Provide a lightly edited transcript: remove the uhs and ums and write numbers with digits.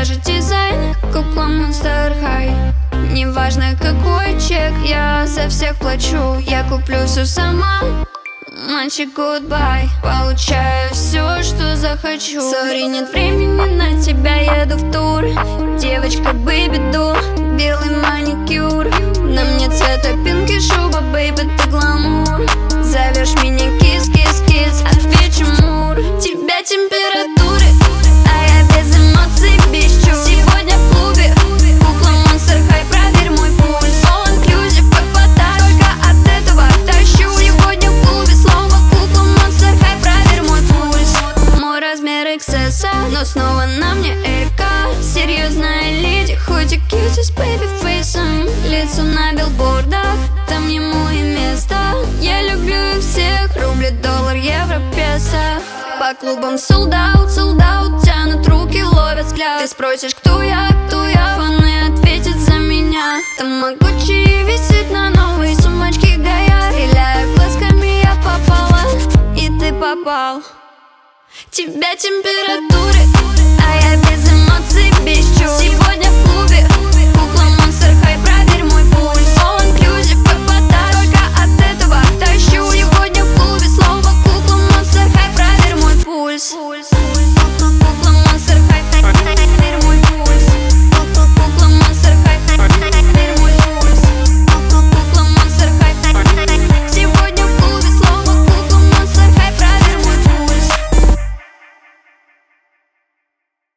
даже дизайн, кукла Monster High. Неважно какой чек, я за всех плачу. Я куплю все сама, мальчик, goodbye. Получаю все, что захочу. Сори, нет времени на тебя, еду в тур. Девочка, бэйби дул, белый маникюр. На мне цвета пинки шуба, бэйби, ты гламур. Зовешь меня кис-кис-кис, отвечу мур. Тебя температуры, а я без эмоций, без чувств. Сегодня в клубе кукла Monster High, проверь мой пульс. All inclusive, как вода, только от этого тащу. Сегодня в клубе слово кукла Monster High, проверь мой пульс. Мой размер XS, но снова на мне Эка. Серьезная леди, хоть и кьюти с бэйби-фейсом. Лицо на билбордах, там ему и место. Я люблю их всех, рубли, доллар, евро, песо. По клубам sold out, тянут руки, ловят взгляд. Ты спросишь, кто я, фаны ответят за меня. Тамагочи висит на новой сумочке Гая. Стреляю глазками, я попала, и ты попал. Тебя температуры, а я без эмоций, без чувств. Сегодня